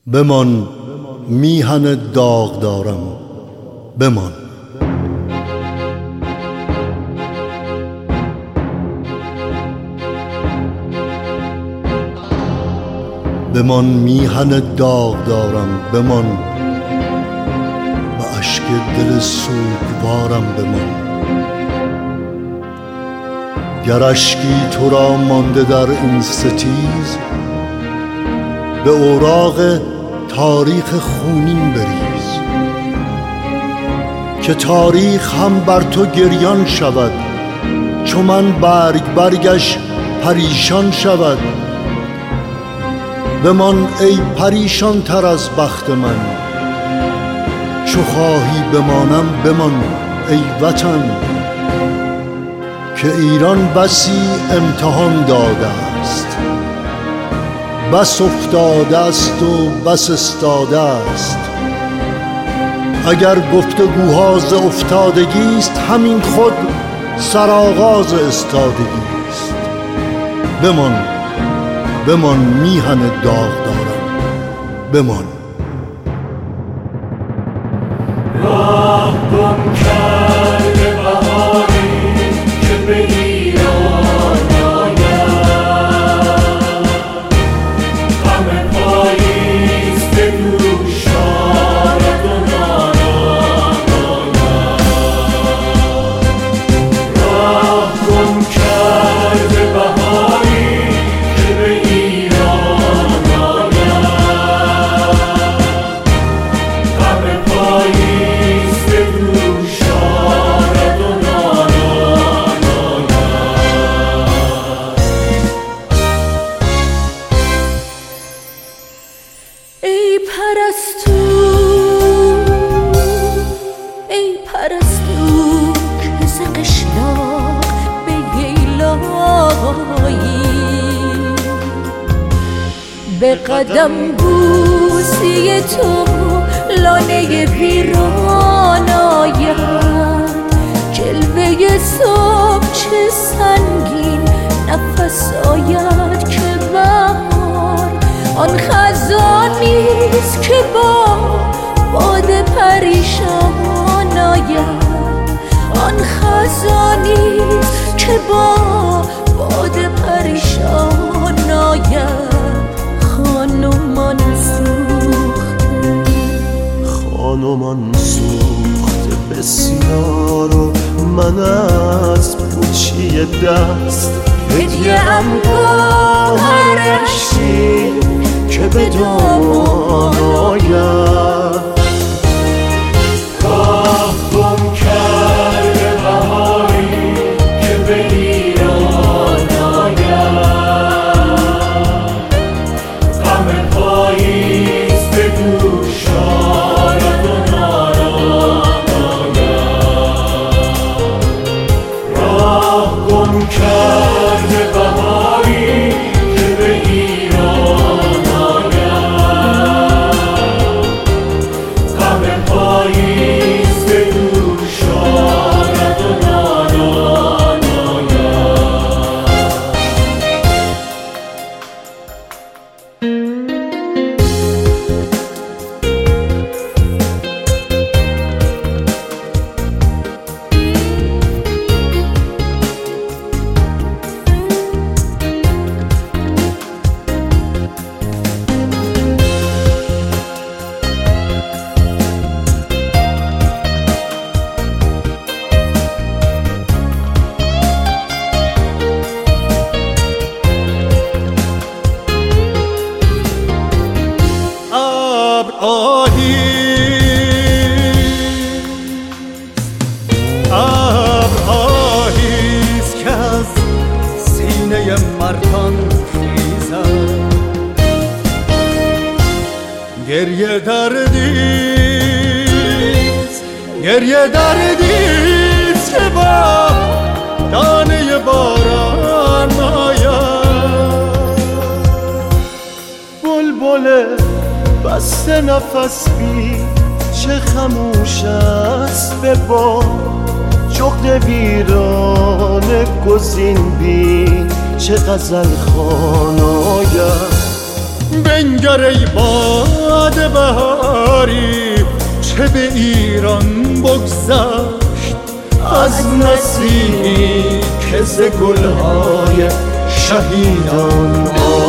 بمان میهن داغ دارم، بمان. بمان میهن داغ دارم، بمان. به اشک دل سوگوارم بمان. گر اشکی تو را مانده در این ستیز، به اوراق تاریخ خونین بریز، که تاریخ هم بر تو گریان شود، چو من برگش پریشان شود. بمان ای پریشان تر از بخت من، چو خواهی بمانم بمان ای وطن. که ایران بسی امتحان داده است، بس افتاده است و بس استاده است. اگر گفتگوها ز افتادگی است، همین خود سرآغاز استادگی است. بمان بمان میهن داغ دارم، بمان. راه گم کرده بهاری که به ایران آید، غم پاییز به دوش آرد و نالان آید. راه گم کرده بهاری که به ایران آید، غم پاییز به دوش آرد و نالان آید. ای پرستو، ای پرستو که ز قشلاق به ییلایی، به قدم بوسی تو لانه ویران آید. جلوه صبح چه سنگین نفس آید که بهار آن خزانیست که با باد پریشان آید. آن خزانیست که با باد پریشان آید. خانمان سوخته، خانمان سوخته بسیار و من از پوچی دست هدیه ام گوهر اشکی که به دامان آید. راه گم کرده بهاری که به ایران آید، غم پاییز به دوش آرد و نالان آید. راه گم کرده بهاری که به ایران آید، غم پاییز به دوش آرد و نالان ابرهاییست که از سینه مردان خیزد. گریه دردیست، گریه دردیست که با دانه باران آید. بلبل بسته نفس بی چه خموش است به باد. جغد ویران گزین بین چه غزل خوان آید. بنگر ای باد آمده بهاری چه به ایران بگذشت از نسیمی که ز گلهای شهیدان